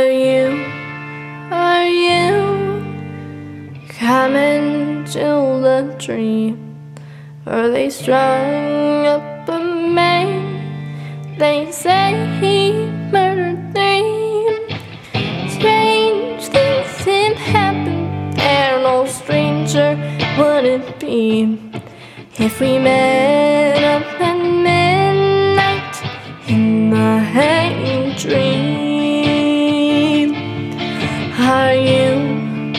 Are you coming to the tree where they strung up a man? They say he murdered three. Strange things had happened there, no stranger would it be if we met up at midnight in the hanging tree. Are you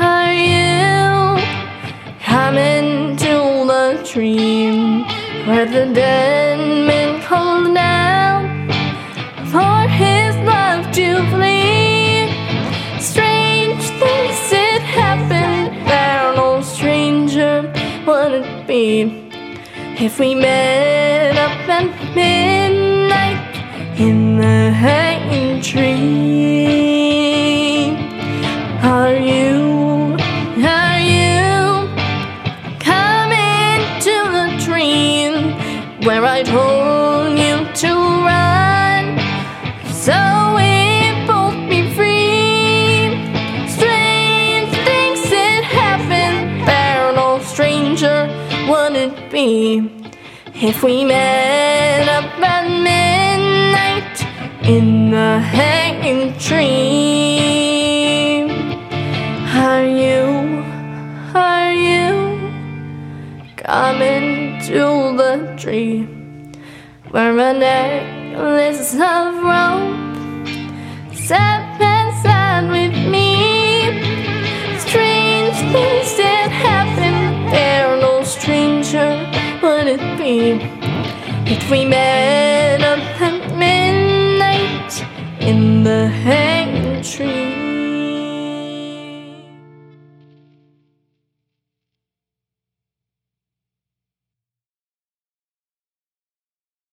coming to the tree where the dead man called down for his love to flee? Strange things did happen there, no stranger would it be if we met up at midnight in the hanging tree. Are you coming to the tree where I told you to run so we'd both be free? Strange things did happen there, no stranger would it be if we met up at midnight in the hanging tree. Are you coming to the tree where a necklace of rope sat beside with me? Strange things did happen there, no stranger would it be if we met up at midnight in the hanging tree.